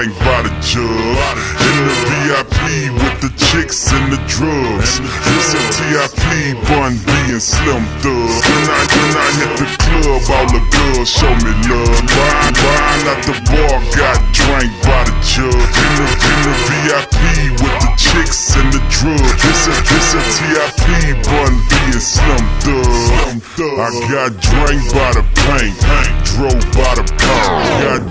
drank by the jug. In the VIP with the chicks and the drugs. It's a TIP, Bun B and Slim Thug. When I hit the club, all the girls show me love. Buying at the bar, got drank by the jug. In the VIP with the chicks and the drugs. It's a TIP, Bun B and Slim Thug. I got drank by the paint, drove by the pound.